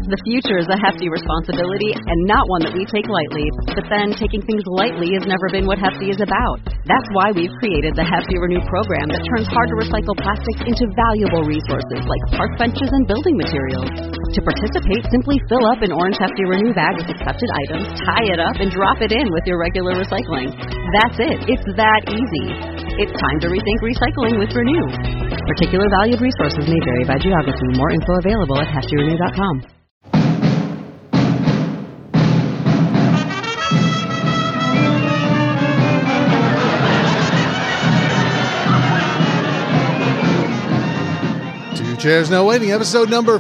The future is a hefty responsibility and not one that we take lightly. But then, taking things lightly has never been what Hefty is about. That's why we've created the Hefty Renew program that turns hard-to-recycle plastics into valuable resources like park benches and building materials. To participate, simply fill up an orange Hefty Renew bag with accepted items, tie it up, and drop it in with your regular recycling. That's it. It's that easy. It's time to rethink recycling with Renew. Particular valued resources may vary by geography. More info available at heftyrenew.com. Two Chairs No Waiting, episode number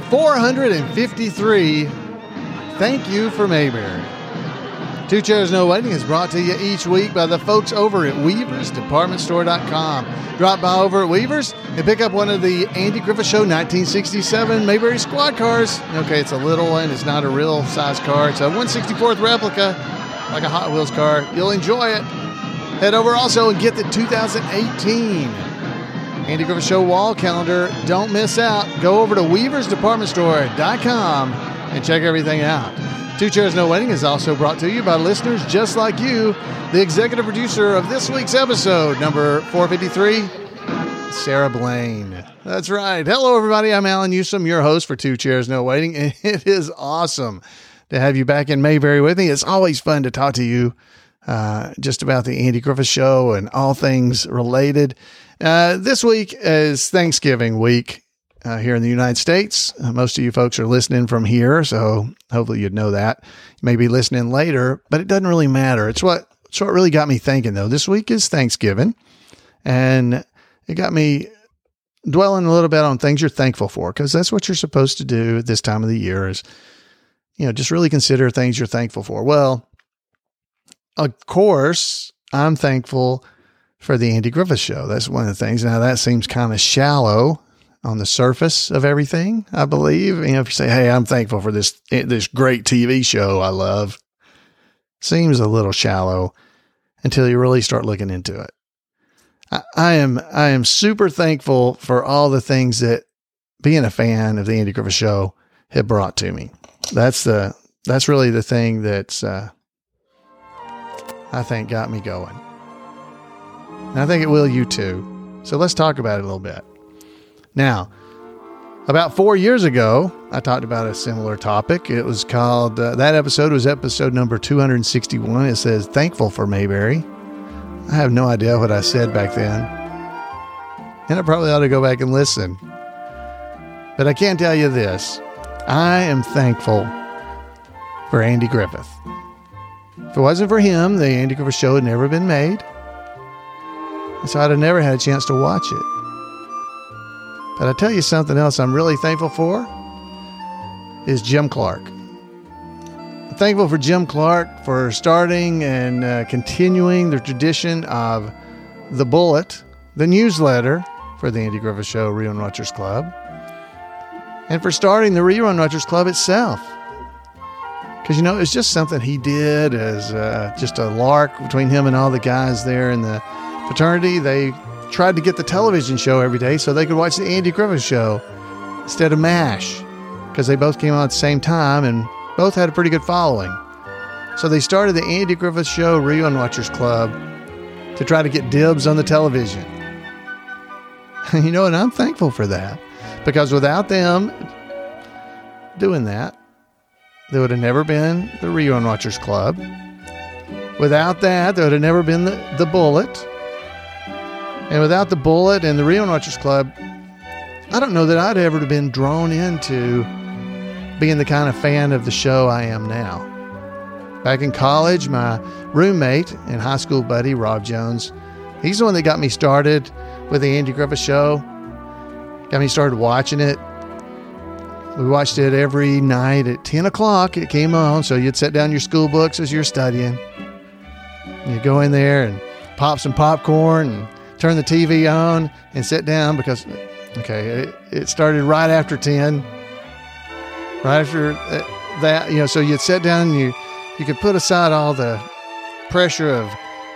453. Thank you for Mayberry. Two Chairs No Waiting is brought to you each week by the folks over at WeaversDepartmentStore.com. Drop by over at Weavers and pick up one of the Andy Griffith Show 1967 Mayberry squad cars. Okay, it's a little one. It's not a real size car. It's a 1/64th replica, like a Hot Wheels car. You'll enjoy it. Head over also and get the 2018 Andy Griffith Show wall calendar. Don't miss out. Go over to WeaversDepartmentStore.com and check everything out. Two Chairs No Waiting is also brought to you by listeners just like you. The executive producer of this week's episode, number 453, Sarah Blaine. That's right. Hello, everybody. I'm Alan Newsom, your host for Two Chairs No Waiting, and it is awesome to have you back in Mayberry with me. It's always fun to talk to you just about the Andy Griffith Show and all things related. This week is Thanksgiving week. Here in the United States. Most of you folks are listening from here, so hopefully you'd know that. You may be listening later, but it doesn't really matter. It's what really got me thinking, though. This week is Thanksgiving, and it got me dwelling a little bit on things you're thankful for, because that's what you're supposed to do at this time of the year is, just really consider things you're thankful for. Well, of course, I'm thankful for the Andy Griffith Show. That's one of the things. Now, that seems kind of shallow on the surface of everything, I believe. If you say, hey, I'm thankful for this great TV show I love, seems a little shallow until you really start looking into it. I am super thankful for all the things that being a fan of the Andy Griffith Show had brought to me. That's really the thing that's, I think got me going. And I think it will you too. So let's talk about it a little bit. Now, about 4 years ago, I talked about a similar topic. It was called, that episode was episode number 261. It says, Thankful for Mayberry. I have no idea what I said back then. And I probably ought to go back and listen. But I can tell you this. I am thankful for Andy Griffith. If it wasn't for him, the Andy Griffith Show had never been made. And so I'd have never had a chance to watch it. But I tell you something else I'm really thankful for is Jim Clark. I'm thankful for Jim Clark for starting and continuing the tradition of The Bullet, the newsletter for the Andy Griffith Show Rerun Watchers Club, and for starting the Rerun Watchers Club itself. Because, it's just something he did as just a lark between him and all the guys there in the fraternity. They tried to get the television show every day so they could watch the Andy Griffith Show instead of MASH, because they both came on at the same time and both had a pretty good following. So they started the Andy Griffith Show Rerun Watchers Club to try to get dibs on the television. And I'm thankful for that, because without them doing that, there would have never been the Rerun Watchers Club. Without that, there would have never been the Bullet. And without the Bullet and the Rerun Watchers Club, I don't know that I'd ever have been drawn into being the kind of fan of the show I am now. Back in college, my roommate and high school buddy, Rob Jones, he's the one that got me started with the Andy Griffith Show. Got me started watching it. We watched it every night at 10 o'clock. It came on, so you'd set down your school books as you're studying. You'd go in there and pop some popcorn and turn the TV on and sit down because, it started right after 10. Right after that, so you'd sit down and you could put aside all the pressure of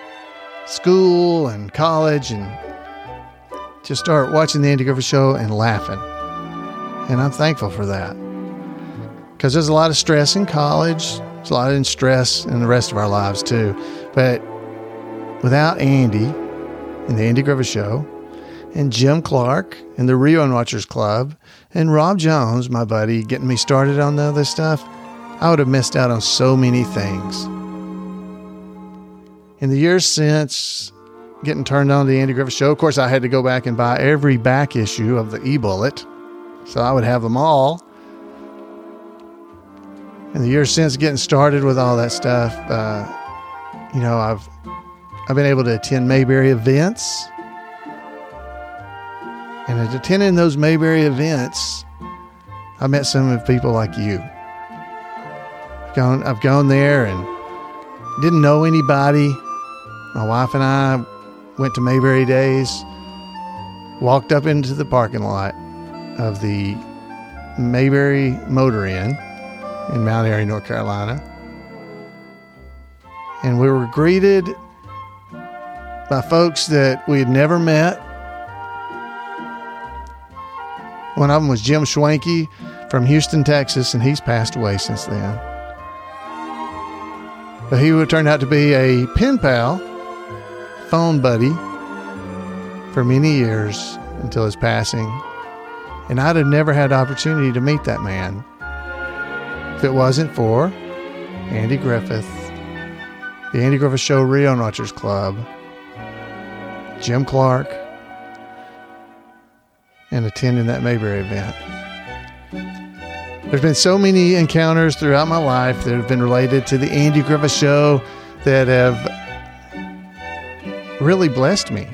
school and college and just start watching the Andy Griffith Show and laughing. And I'm thankful for that. because there's a lot of stress in college. There's a lot of stress in the rest of our lives too. But without Andy and the Andy Griffith Show and Jim Clark and the Rio Watchers Club and Rob Jones, my buddy, getting me started on the other stuff, I would have missed out on so many things. In the years since getting turned on to the Andy Griffith Show, of course, I had to go back and buy every back issue of the e-bullet, so I would have them all. In the years since getting started with all that stuff, I've been able to attend Mayberry events. And at attending those Mayberry events, I met some of the people like you. I've gone there and didn't know anybody. My wife and I went to Mayberry Days, walked up into the parking lot of the Mayberry Motor Inn in Mount Airy, North Carolina. And we were greeted by folks that we had never met. One of them was Jim Schwanke from Houston, Texas, and he's passed away since then. But he would turn out to be a pen pal, phone buddy, for many years until his passing. And I'd have never had the opportunity to meet that man if it wasn't for Andy Griffith, the Andy Griffith Show Rio Watchers Club, Jim Clark, and attending that Mayberry event. There's been so many encounters throughout my life that have been related to the Andy Griffith Show that have really blessed me.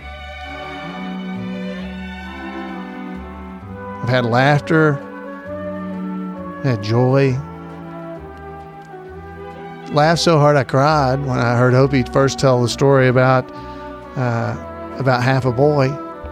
I've had laughter, had joy. Laughed so hard I cried when I heard Opie first tell the story about half a boy.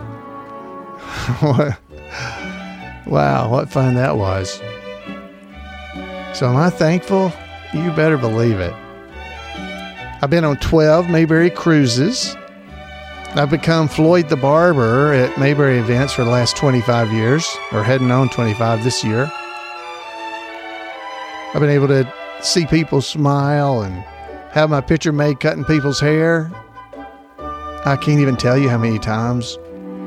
Wow, what fun that was. So am I thankful? You better believe it. I've been on 12 Mayberry cruises. I've become Floyd the Barber at Mayberry events for the last 25 years, or heading on 25 this year. I've been able to see people smile and have my picture made cutting people's hair. I can't even tell you how many times.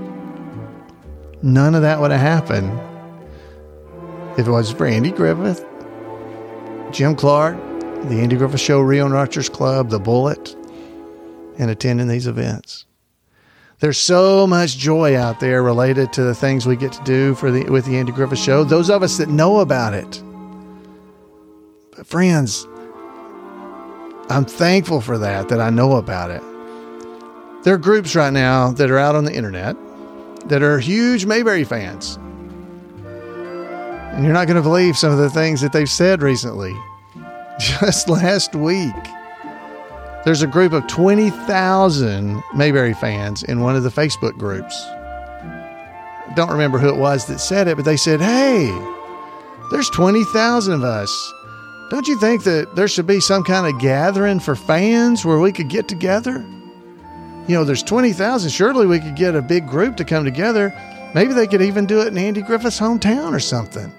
None of that would have happened if it was for Andy Griffith, Jim Clark, the Andy Griffith Show Rio Watchers Club, the Bullet, and attending these events. There's so much joy out there related to the things we get to do with the Andy Griffith Show. Those of us that know about it. But friends, I'm thankful for that I know about it. There are groups right now that are out on the internet that are huge Mayberry fans. And you're not going to believe some of the things that they've said recently. Just last week, there's a group of 20,000 Mayberry fans in one of the Facebook groups. I don't remember who it was that said it, but they said, hey, there's 20,000 of us. Don't you think that there should be some kind of gathering for fans where we could get together? You know, there's 20,000. Surely we could get a big group to come together. Maybe they could even do it in Andy Griffith's hometown or something.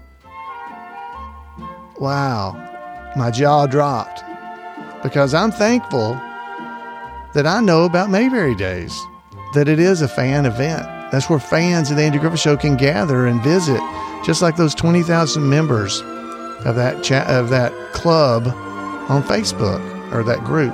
Wow. My jaw dropped. Because I'm thankful that I know about Mayberry Days. That it is a fan event. That's where fans of the Andy Griffith Show can gather and visit. Just like those 20,000 members of that club on Facebook, or that group.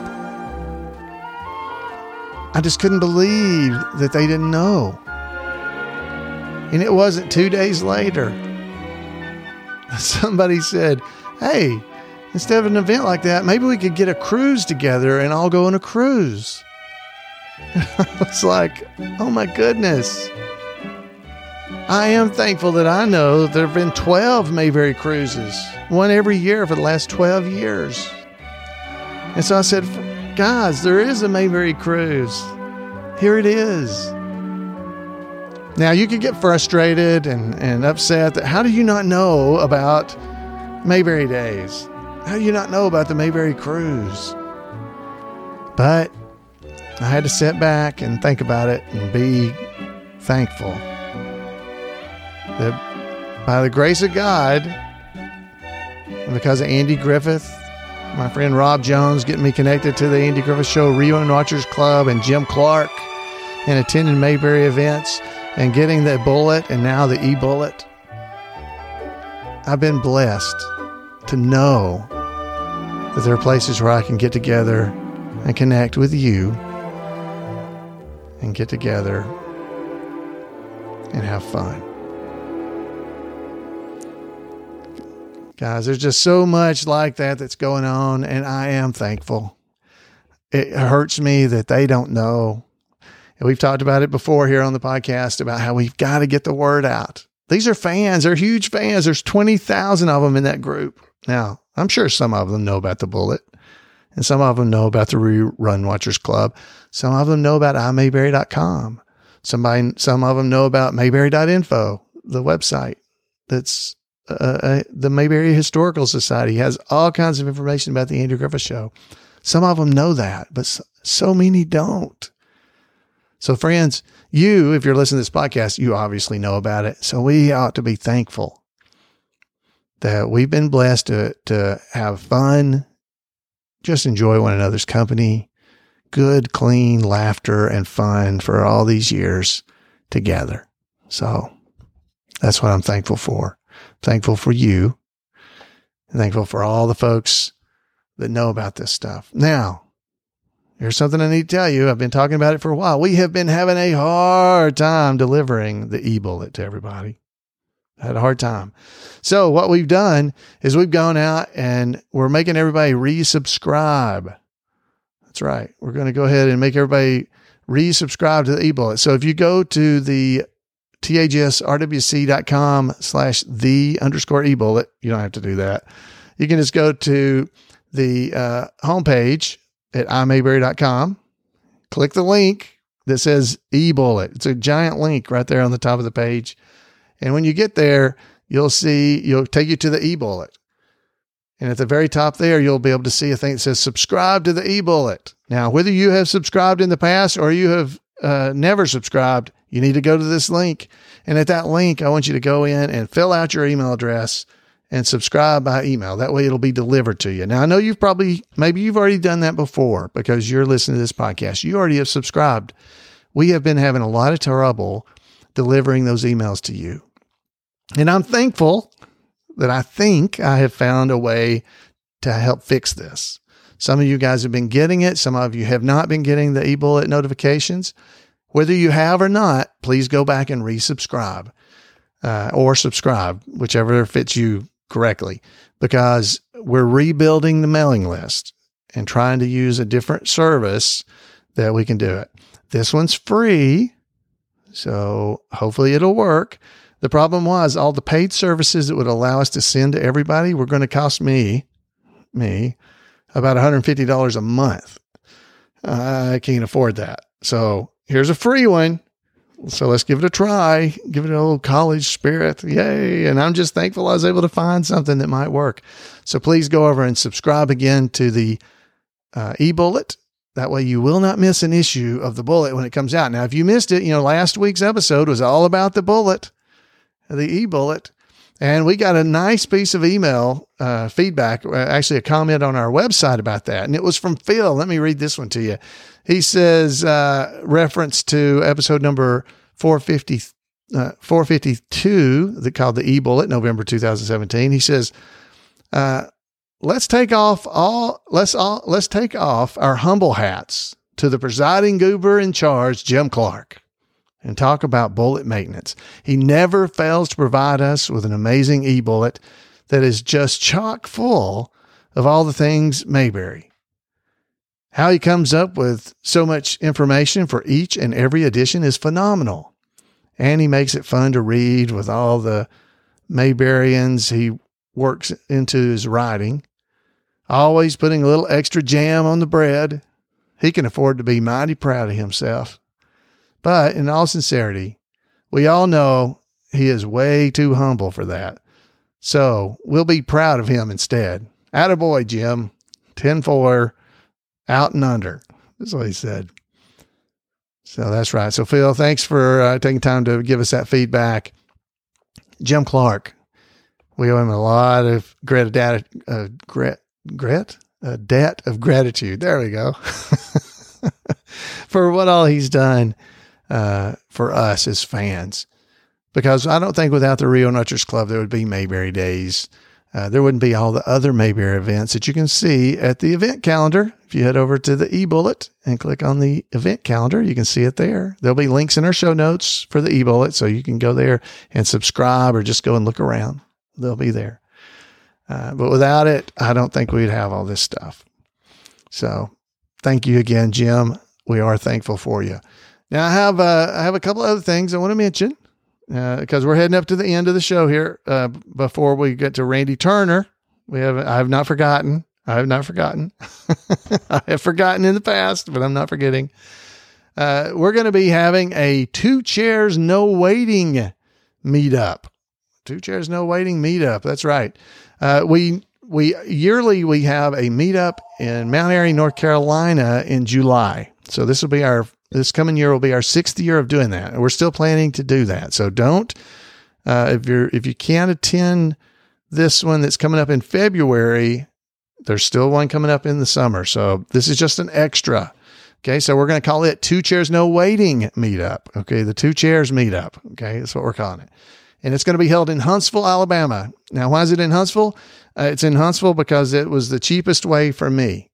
I just couldn't believe that they didn't know. And it wasn't 2 days later. Somebody said, hey, instead of an event like that, maybe we could get a cruise together and all go on a cruise. And I was like, oh my goodness. I am thankful that I know there have been 12 Mayberry cruises, one every year for the last 12 years. And so I said, guys, there is a Mayberry cruise. Here it is. Now, you could get frustrated and upset that how do you not know about Mayberry Days? How do you not know about the Mayberry cruise? But I had to sit back and think about it and be thankful that by the grace of God, And because of Andy Griffith, my friend Rob Jones getting me connected to the Andy Griffith Show Rerun Watchers Club, and Jim Clark, and attending Mayberry events and getting the bullet and now the e-bullet. I've been blessed to know that there are places where I can get together and connect with you and get together and have fun. Guys, there's just so much like that that's going on, and I am thankful. It hurts me that they don't know. And we've talked about it before here on the podcast about how we've got to get the word out. These are fans. They're huge fans. There's 20,000 of them in that group. Now, I'm sure some of them know about the bullet, and some of them know about the Rerun Watchers Club. Some of them know about imayberry.com. Some of them know about mayberry.info, the website that's the Mayberry Historical Society has all kinds of information about the Andy Griffith Show. Some of them know that, but so many don't. So friends, if you're listening to this podcast, you obviously know about it. So we ought to be thankful that we've been blessed to have fun, just enjoy one another's company, good, clean laughter and fun for all these years together. So that's what I'm thankful for. Thankful for you. And thankful for all the folks that know about this stuff. Now, here's something I need to tell you. I've been talking about it for a while. We have been having a hard time delivering the e-bullet to everybody. Had a hard time. So what we've done is we've gone out and we're making everybody resubscribe. That's right. We're going to go ahead and make everybody resubscribe to the e-bullet. So if you go to the THSRWC.com/the_e-bullet, you don't have to do that. You can just go to the homepage at imayberry.com, click the link that says e-bullet. It's a giant link right there on the top of the page. And when you get there, you'll take you to the e-bullet. And at the very top there, you'll be able to see a thing that says subscribe to the e-bullet. Now, whether you have subscribed in the past or you have never subscribed, you need to go to this link. And at that link, I want you to go in and fill out your email address and subscribe by email. That way it'll be delivered to you. Now, I know maybe you've already done that before because you're listening to this podcast. You already have subscribed. We have been having a lot of trouble delivering those emails to you. And I'm thankful that I think I have found a way to help fix this. Some of you guys have been getting it. Some of you have not been getting the e-bullet notifications. Whether you have or not, please go back and resubscribe or subscribe, whichever fits you correctly, because we're rebuilding the mailing list and trying to use a different service that we can do it. This one's free, so hopefully it'll work. The problem was all the paid services that would allow us to send to everybody were going to cost me about $150 a month. I can't afford that. So here's a free one. So let's give it a try. Give it a little college spirit. Yay. And I'm just thankful I was able to find something that might work. So please go over and subscribe again to the e-bullet. That way you will not miss an issue of the bullet when it comes out. Now, if you missed it, last week's episode was all about the bullet, the e-bullet. And we got a nice piece of email feedback, actually a comment on our website about that. And it was from Phil. Let me read this one to you. He says, reference to episode number 452, called the e-bullet, November 2017. He says, let's take off our humble hats to the presiding goober in charge, Jim Clark, and talk about bullet maintenance. He never fails to provide us with an amazing e-bullet that is just chock full of all the things Mayberry. How he comes up with so much information for each and every edition is phenomenal. And he makes it fun to read with all the Mayberians he works into his writing, always putting a little extra jam on the bread. He can afford to be mighty proud of himself. But in all sincerity, we all know he is way too humble for that. So we'll be proud of him instead. Attaboy, Jim. 10-4, out and under. That's what he said. So that's right. So Phil, thanks for taking time to give us that feedback. Jim Clark, We owe him a lot of debt of gratitude. There we go. For what all he's done for us as fans. Because I don't think without the Rio Nutchers Club, there would be Mayberry Days. There wouldn't be all the other Mayberry events that you can see at the event calendar. If you head over to the e-bullet and click on the event calendar, you can see it there. There'll be links in our show notes for the e-bullet, so you can go there and subscribe or just go and look around. They'll be there. But without it, I don't think we'd have all this stuff. So thank you again, Jim. We are thankful for you. Now I have a couple other things I want to mention. Because we're heading up to the end of the show here. Before we get to Randy Turner, I have not forgotten. I have forgotten in the past, but I'm not forgetting. We're going to be having a 2 chairs, no waiting meetup. 2 chairs, no waiting meetup. That's right. We yearly, we have a meetup in Mount Airy, North Carolina in July. So this coming year will be our 6th year of doing that. And we're still planning to do that. So if you can't attend this one that's coming up in February, there's still one coming up in the summer. So this is just an extra. Okay. So we're going to call it 2 chairs, no waiting meetup. Okay. The 2 chairs meetup. Okay. That's what we're calling it. And it's going to be held in Huntsville, Alabama. Now, why is it in Huntsville? It's in Huntsville because it was the cheapest way for me.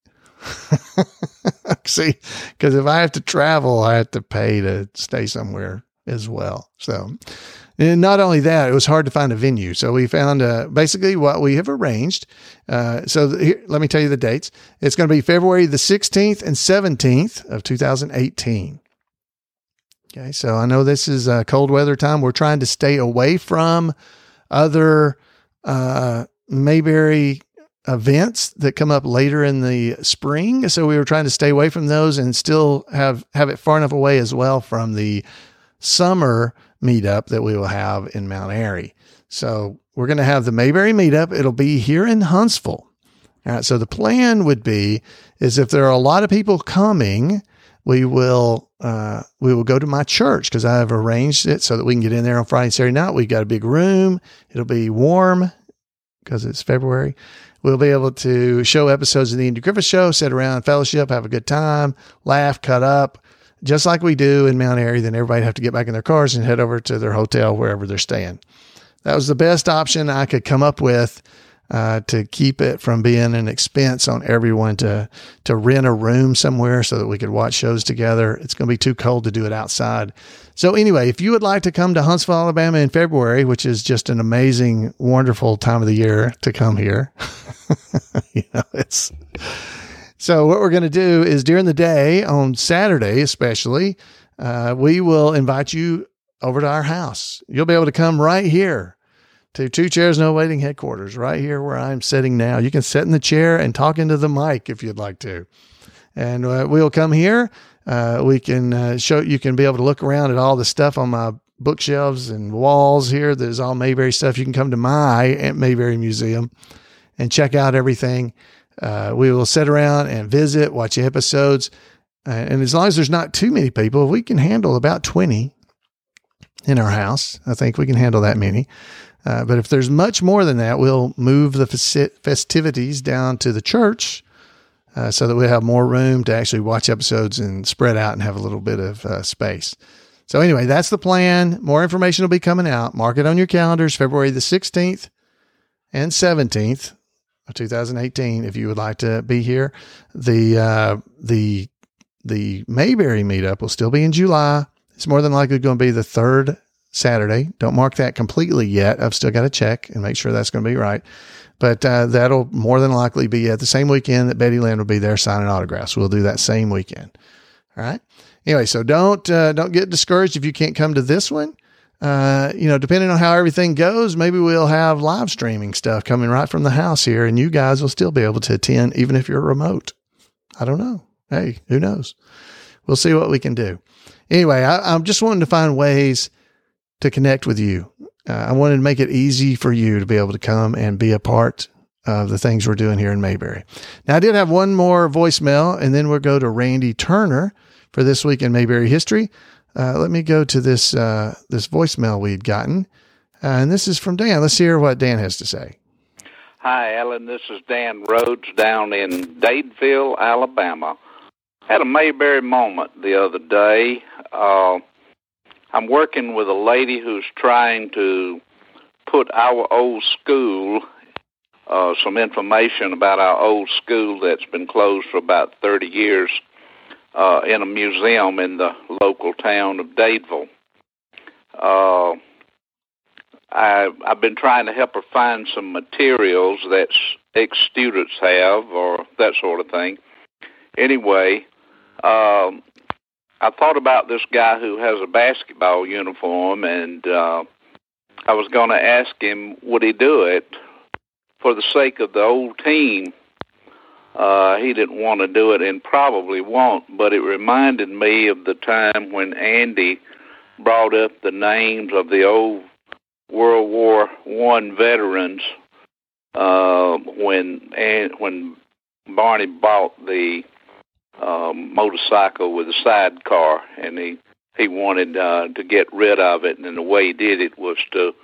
See, because if I have to travel, I have to pay to stay somewhere as well. So, and not only that, it was hard to find a venue. So we found basically what we have arranged. Here, let me tell you the dates. It's going to be February the 16th and 17th of 2018. Okay. So I know this is cold weather time. We're trying to stay away from other Mayberry events that come up later in the spring. So we were trying to stay away from those and still have it far enough away as well from the summer meetup that we will have in Mount Airy. So we're going to have the Mayberry meetup. It'll be here in Huntsville. All right. So the plan would be is if there are a lot of people coming, we will go to my church because I have arranged it so that we can get in there on Friday and Saturday night. We got a big room. It'll be warm because it's February. We'll be able to show episodes of the Andy Griffith Show, sit around, fellowship, have a good time, laugh, cut up, just like we do in Mount Airy. Then everybody have to get back in their cars and head over to their hotel, wherever they're staying. That was the best option I could come up with to keep it from being an expense on everyone to rent a room somewhere so that we could watch shows together. It's going to be too cold to do it outside. So anyway, if you would like to come to Huntsville, Alabama in February, which is just an amazing, wonderful time of the year to come here, so what we're going to do is during the day on Saturday, especially, we will invite you over to our house. You'll be able to come right here to 2 Chairs, No Waiting headquarters, right here where I'm sitting now. You can sit in the chair and talk into the mic if you'd like to. And we'll come here. We can show, you can be able to look around at all the stuff on my bookshelves and walls here. There's all Mayberry stuff. You can come to my Mayberry Museum and check out everything. We will sit around and visit, watch episodes. And as long as there's not too many people, we can handle about 20 in our house. I think we can handle that many. But if there's much more than that, we'll move the festivities down to the church so that we'll have more room to actually watch episodes and spread out and have a little bit of space. So anyway, that's the plan. More information will be coming out. Mark it on your calendars, February the 16th and 17th of 2018, if you would like to be here. The Mayberry meetup will still be in July. It's more than likely going to be the 3rd Saturday. Don't mark that completely yet. I've still got to check and make sure that's going to be right. But that'll more than likely be at the same weekend that Betty Lynn will be there signing autographs. We'll do that same weekend. All right. Anyway, so don't get discouraged if you can't come to this one. Depending on how everything goes, maybe we'll have live streaming stuff coming right from the house here, and you guys will still be able to attend even if you're remote. I don't know. Hey, who knows? We'll see what we can do. Anyway, I'm just wanting to find ways to connect with you. I wanted to make it easy for you to be able to come and be a part of the things we're doing here in Mayberry. Now, I did have one more voicemail, and then we'll go to Randy Turner for This Week in Mayberry History. Let me go to this voicemail we'd gotten. And this is from Dan. Let's hear what Dan has to say. Hi, Alan. This is Dan Rhodes down in Dadeville, Alabama. Had a Mayberry moment the other day. I'm working with a lady who's trying to put our old school, some information about our old school that's been closed for about 30 years, in a museum in the local town of Dadeville. I've been trying to help her find some materials that ex-students have or that sort of thing. Anyway, I thought about this guy who has a basketball uniform, and I was going to ask him, would he do it for the sake of the old team? He didn't want to do it and probably won't, but it reminded me of the time when Andy brought up the names of the old World War I veterans when Barney bought the motorcycle with a sidecar, and he wanted to get rid of it, and the way he did it was to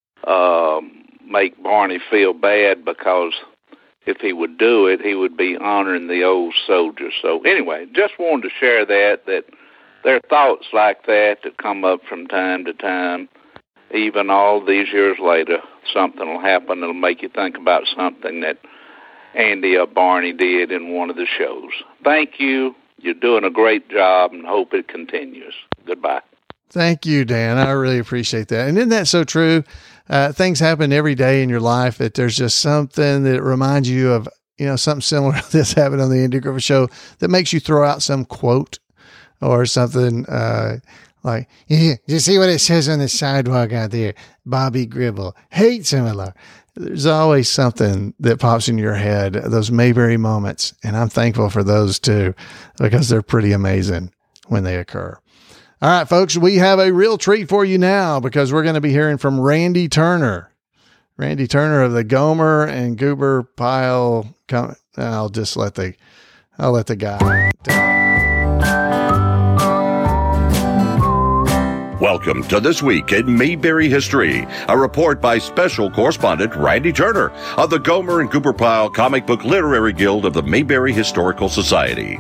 make Barney feel bad, because if he would do it, he would be honoring the old soldiers. So anyway, just wanted to share that there are thoughts like that come up from time to time. Even all these years later, something will happen that'll make you think about something that Andy or Barney did in one of the shows. Thank you. You're doing a great job, and hope it continues. Goodbye. Thank you, Dan. I really appreciate that. And isn't that so true? Things happen every day in your life that there's just something that reminds you of, something similar to this happened on the Andy Griffith Show that makes you throw out some quote or something like, yeah, you see what it says on the sidewalk out there? Bobby Gribble hates Miller. There's always something that pops in your head, those Mayberry moments. And I'm thankful for those too, because they're pretty amazing when they occur. All right, folks, we have a real treat for you now, because we're going to be hearing from Randy Turner. Randy Turner of the Gomer and Goober Pile. I'll let the guy. Welcome to This Week in Mayberry History, a report by Special Correspondent Randy Turner of the Gomer and Goober Pile Comic Book Literary Guild of the Mayberry Historical Society.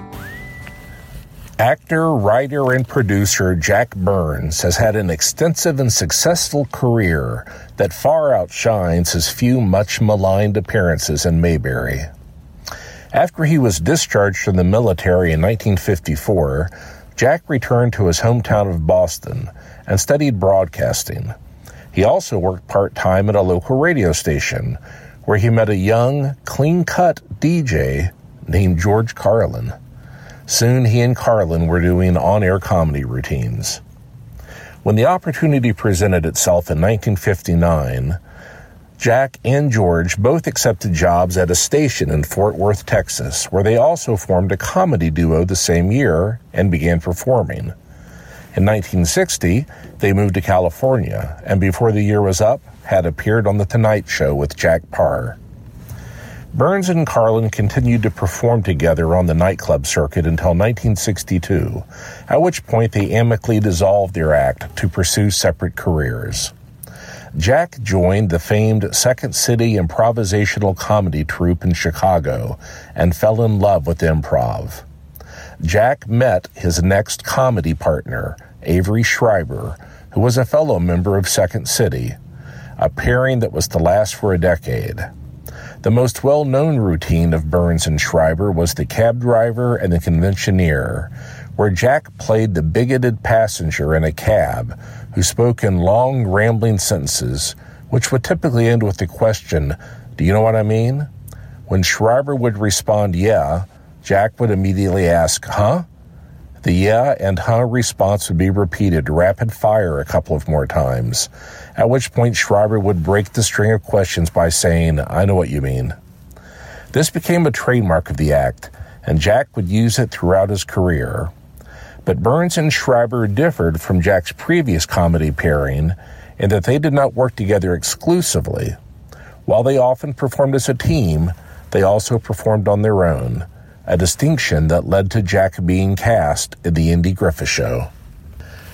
Actor, writer, and producer Jack Burns has had an extensive and successful career that far outshines his few much-maligned appearances in Mayberry. After he was discharged from the military in 1954, Jack returned to his hometown of Boston and studied broadcasting. He also worked part-time at a local radio station, where he met a young, clean-cut DJ named George Carlin. Soon he and Carlin were doing on-air comedy routines. When the opportunity presented itself in 1959, Jack and George both accepted jobs at a station in Fort Worth, Texas, where they also formed a comedy duo the same year and began performing. In 1960, they moved to California, and before the year was up, had appeared on The Tonight Show with Jack Paar. Burns and Carlin continued to perform together on the nightclub circuit until 1962, at which point they amicably dissolved their act to pursue separate careers. Jack joined the famed Second City improvisational comedy troupe in Chicago and fell in love with improv. Jack met his next comedy partner, Avery Schreiber, who was a fellow member of Second City, a pairing that was to last for a decade. The most well-known routine of Burns and Schreiber was The Cab Driver and The Conventioneer, where Jack played the bigoted passenger in a cab who spoke in long, rambling sentences, which would typically end with the question, "Do you know what I mean?" When Schreiber would respond, "Yeah," Jack would immediately ask, "Huh?" The "yeah" and "huh" response would be repeated rapid fire a couple of more times, at which point Schreiber would break the string of questions by saying, "I know what you mean." This became a trademark of the act, and Jack would use it throughout his career. But Burns and Schreiber differed from Jack's previous comedy pairing in that they did not work together exclusively. While they often performed as a team, they also performed on their own, a distinction that led to Jack being cast in The Andy Griffith Show.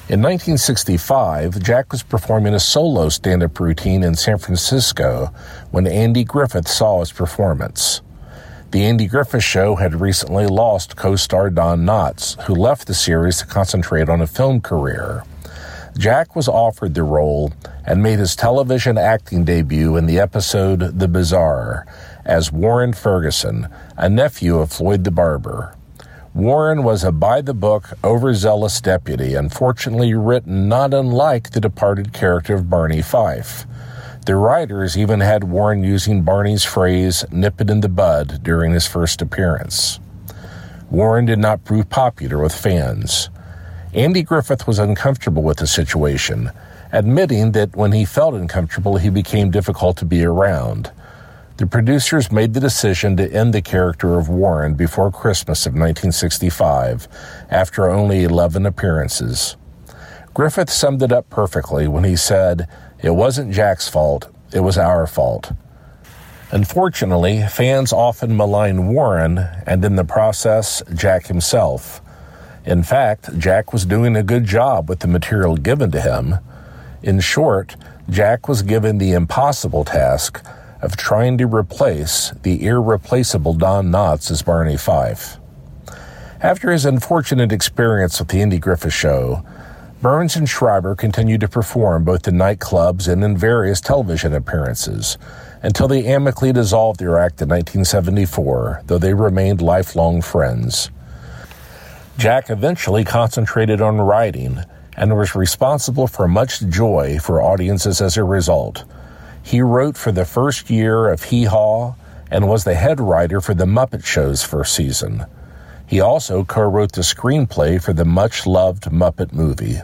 In 1965, Jack was performing a solo stand-up routine in San Francisco when Andy Griffith saw his performance. The Andy Griffith Show had recently lost co-star Don Knotts, who left the series to concentrate on a film career. Jack was offered the role and made his television acting debut in the episode The Bazaar as Warren Ferguson, a nephew of Floyd the Barber. Warren was a by-the-book, overzealous deputy, unfortunately written not unlike the departed character of Barney Fife. The writers even had Warren using Barney's phrase, "nip it in the bud," during his first appearance. Warren did not prove popular with fans. Andy Griffith was uncomfortable with the situation, admitting that when he felt uncomfortable, he became difficult to be around. The producers made the decision to end the character of Warren before Christmas of 1965, after only 11 appearances. Griffith summed it up perfectly when he said, "It wasn't Jack's fault, it was our fault." Unfortunately, fans often malign Warren, and in the process, Jack himself. In fact, Jack was doing a good job with the material given to him. In short, Jack was given the impossible task of trying to replace the irreplaceable Don Knotts as Barney Fife. After his unfortunate experience with the Andy Griffith Show, Burns and Schreiber continued to perform both in nightclubs and in various television appearances until they amicably dissolved their act in 1974, though they remained lifelong friends. Jack eventually concentrated on writing and was responsible for much joy for audiences as a result. He wrote for the first year of Hee Haw and was the head writer for The Muppet Show's first season. He also co-wrote the screenplay for the much-loved Muppet movie.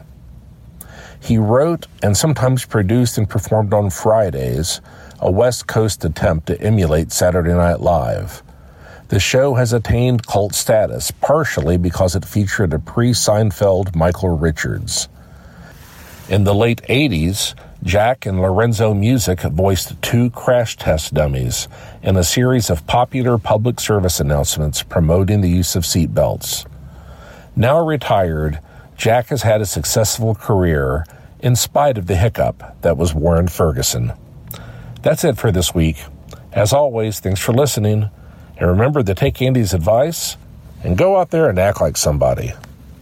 He wrote and sometimes produced and performed on Fridays, a West Coast attempt to emulate Saturday Night Live. The show has attained cult status, partially because it featured a pre-Seinfeld Michael Richards. In the late 80s, Jack and Lorenzo Music voiced two crash test dummies in a series of popular public service announcements promoting the use of seatbelts. Now retired, Jack has had a successful career in spite of the hiccup that was Warren Ferguson. That's it for this week. As always, thanks for listening. And remember to take Andy's advice and go out there and act like somebody.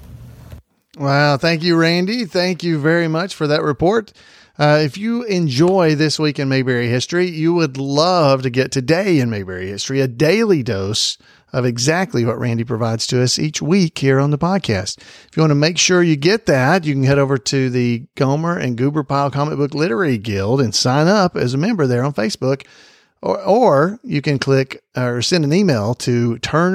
Wow. Thank you, Randy. Thank you very much for that report. If you enjoy This Week in Mayberry History, you would love to get Today in Mayberry History, a daily dose of exactly what Randy provides to us each week here on the podcast. If you want to make sure you get that, you can head over to the Gomer and Goober Pile Comic Book Literary Guild and sign up as a member there on Facebook. Or you can click or send an email to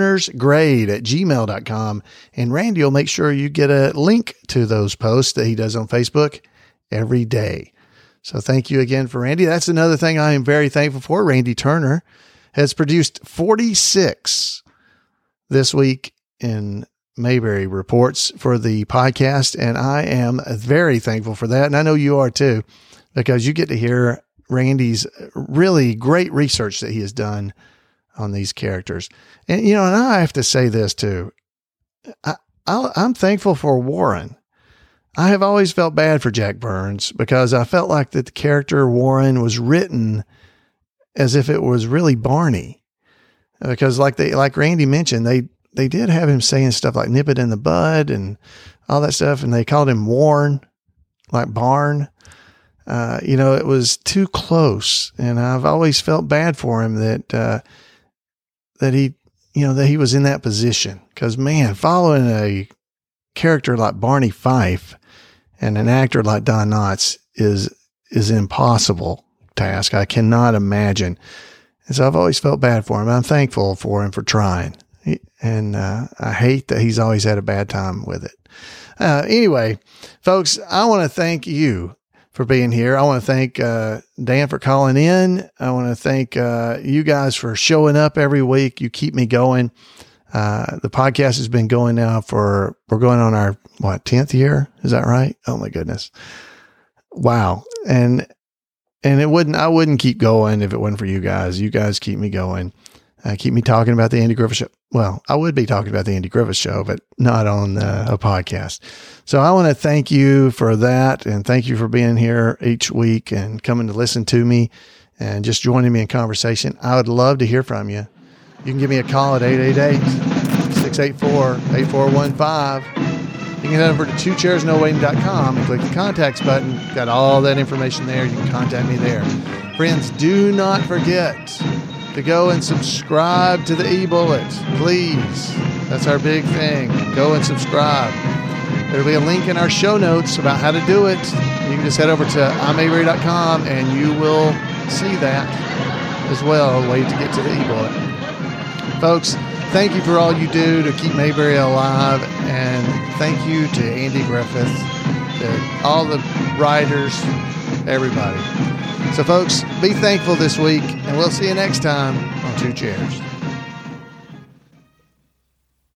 turnersgrade@gmail.com, and Randy will make sure you get a link to those posts that he does on Facebook every day. So thank you again for Randy. That's another thing I am very thankful for. Randy Turner has produced 46 This Week in Mayberry reports for the podcast, and I am very thankful for that. And I know you are too, because you get to hear Randy's really great research that he has done on these characters. And, and I have to say this too. I'm thankful for Warren. I have always felt bad for Jack Burns because I felt like that the character Warren was written as if it was really Barney, because like Randy mentioned, they did have him saying stuff like nip it in the bud and all that stuff. And they called him Warren, like barn. It was too close, and I've always felt bad for him that he was in that position. Cause man, following a character like Barney Fife and an actor like Don Knotts is an impossible task. I cannot imagine. And so I've always felt bad for him. I'm thankful for him for trying. And I hate that he's always had a bad time with it. Anyway, folks, I want to thank you for being here. I want to thank Dan for calling in. I want to thank you guys for showing up every week. You keep me going. The podcast has been going now we're going on our 10th year. Is that right? Oh my goodness. Wow. And I wouldn't keep going if it wasn't for you guys. You guys keep me going. keep me talking about the Andy Griffith Show. Well, I would be talking about the Andy Griffith Show, but not on a podcast. So I want to thank you for that, and thank you for being here each week and coming to listen to me and just joining me in conversation. I would love to hear from you. You can give me a call at 888-684-8415. You can head over to twochairsnowaiting.com and click the contacts button. Got all that information there. You can contact me there. Friends, do not forget to go and subscribe to the e-bullet, please. That's our big thing. Go and subscribe. There'll be a link in our show notes about how to do it. You can just head over to imayberry.com and you will see that as well, a way to get to the e-bullet. Folks, thank you for all you do to keep Mayberry alive, and thank you to Andy Griffith, to all the writers, everybody. So, folks, be thankful this week, and we'll see you next time on Two Chairs.